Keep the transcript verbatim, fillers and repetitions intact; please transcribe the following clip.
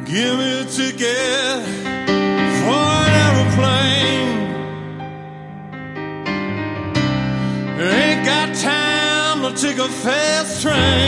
Give me a ticket for an aeroplane. Ain't got time to take a fast train.